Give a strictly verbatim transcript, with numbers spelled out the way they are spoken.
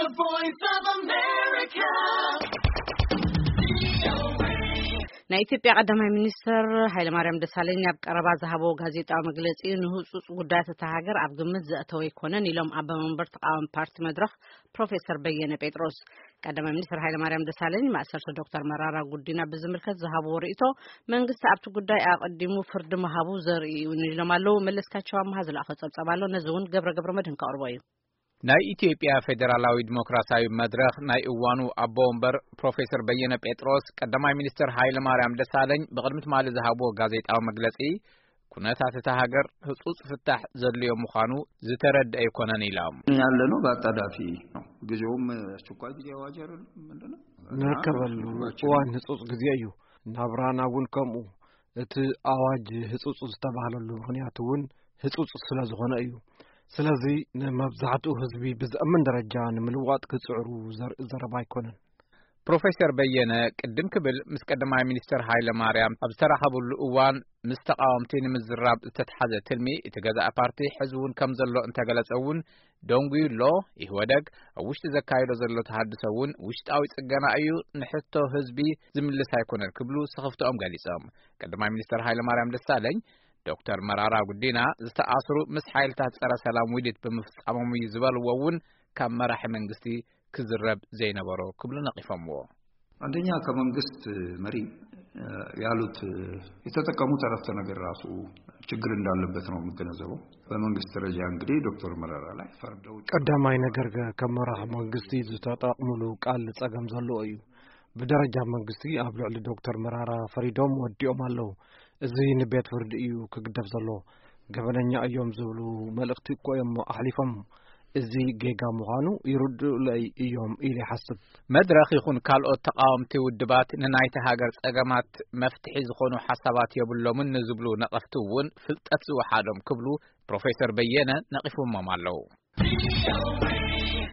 The Voice of America. ናይ ኢትዮጵያ ቀዳማይ ሚኒስትር ሃይለማርያም ደሳለኝ ኣብ ቀረባ ዝሃቦ ጋዜጣዊ መግለጺ ንህጹጽ ጉዳያት እታ ሃገር ኣብ ግምት ዘእተወ ይኮነን ኢሎም ኣብ መንበር ተቃዋሚ ፓርቲ መድረኽ ፕሮፌሰር በየነ ጴጥሮስ ቀዳማይ ሚኒስትር ሃይለማርያም ደሳለኝ ማእሰርተ ዶክተር መራራ ጉዲና ብዝምልከት ዝሃቦ ርእይቶ መንግስቲ ኣብቲ ጉዳይ ኣቀዲሙ ፍርዲ መሃቡ ዘርኢ ኢሎም ኣለው። መለስካቸው ኣማሃ ዝለኣኸ ጸብጸብ ኣሎ። ነዚ እውን ገብረ ገብረ መድህን ከቅርቦ እዩ። ናይ ኢትዮጵያ ፌደራላዊ ዲሞክራሲያዊ መድረኽ ናይ እዋኑ አቦ ወንበር ፕሮፌሰር በየነ ጴጥሮስ ቀዳማይ ሚኒስትር ሃይለማርያም ደሳለኝ በቅድሚት ማለ ዝሃቦ ጋዜጣዊ መግለጺ ኩነታት እታ ሃገር ህጹጽ ፍታሕ ዘልዮ ምዃኑ ዝተረድአ ይኮነን ኢሎም ያለነው በአጣዳፊ ነው። ጊዜውም አስቸኳይ ጊዜ አዋጅ አይደለም ምንድነው ነከበሉ ዋን ህጹጽ ጊዜ እዩ ናብራና እውን ከምኡ እቲ አዋጅ ህጹጽ ዝተባሃለሉ ምክንያቱን ህጹጽ ስለዝኾነ እዩ። ስለዚህ ንመብዛሕትኡ ህዝቢ ብዘእምን ደረጃ ንምልዋጥ ክጽዕሩ ዘረባ ይኮነን። ፕሮፌሰር በየነ ቅድም ክብል ምስ ቀዳማይ ሚኒስትር ሃይለማርያም ኣብ ዝተራኸብሉ እዋን ምስ ተቃወምቲ ንምዝራብ ዝተተሓዘ ትልሚ እቲ ገዛእ ፓርቲ ሕዝቡን ከም ዘሎ እንተገለጸውን ደንጉዩሎ ይህወደግ ኣብ ውሽጢ ዘካይዶ ዘሎ ተሃድሶውን ውሽጣዊ ጽገና እዩ ንሕቶ ህዝቢ ዝምልስ ኣይኮነን ክብሉ ስኽፍቶኦም ገሊጾም ቀዳማይ ሚኒስትር ሃይለማርያም ደሳለኝ ዶክተር መራራ ጉዲና ዝተኣስሩ ምስ ሓይልታት ጸረ ሰላም ውድት ብምፍጻሞም ይዝበልዎውን ካብ መራሒ መንግስቲ ክዝረብ ዘይነበሮ ክብሉ ነቂፎምዎ አንደኛ ከመንግስት መሪ ያሉት የተጠቀሙት አረፍተ ነገር ራሱ ችግር እንዳለበት ነው የምገነዘበው። በመንግስት ደረጃ እንግዲህ ዶክተር መራራ ላይ ፈርደው ቀዳማይ ነገር ከመራህ መንግስቲ ዝተጠቅሙሉ ቃል ጸገም ዘሎ እዩ። በደረጃ መንግስቲ ኣብ ልዕሊ ዶክተር መራራ ፈሪዶም ወዲኦም ኣለው። እዚ ንቤት ፍርዲ እዩ ክግደፍ ዘሎ ገበነኛ እዮም ዝብሉ መልእክቲ እኮ እዮም ኣሕሊፎም እዚ ጌጋ ምዃኑ ይርድኡለይ እዮም ኢሊ ሓስብ መድረኽ ይኹን ካልኦት ተቃወምቲ ውድባት ንናይቲ ሃገር ጸገማት መፍትሒ ዝኾኑ ሓሳባት የብሎምን ንዝብሉ ነቐፍቲ እውን ፍልጠት ዝወሓዶም ክብሉ ፕሮፌሰር በየነ ነቂፎምም ኣለው።